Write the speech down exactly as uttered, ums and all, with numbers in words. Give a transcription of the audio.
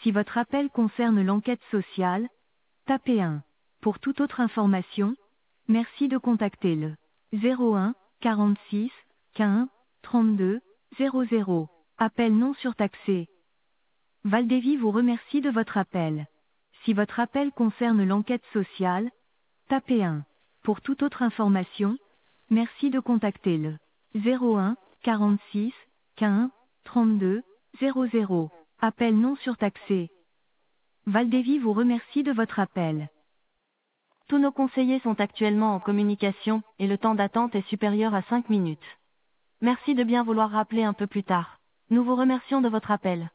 Si votre appel concerne l'enquête sociale, tapez un. Pour toute autre information, merci de contacter le zéro un quarante-six quinze trente-deux zéro zéro. Appel non surtaxé. Valdévy vous remercie de votre appel. Si votre appel concerne l'enquête sociale, tapez un. Pour toute autre information, merci de contacter le zéro un quarante-six quinze trente-deux zéro zéro. Appel non surtaxé. Valdévy vous remercie de votre appel. Tous nos conseillers sont actuellement en communication, et le temps d'attente est supérieur à cinq minutes. Merci de bien vouloir rappeler un peu plus tard. Nous vous remercions de votre appel.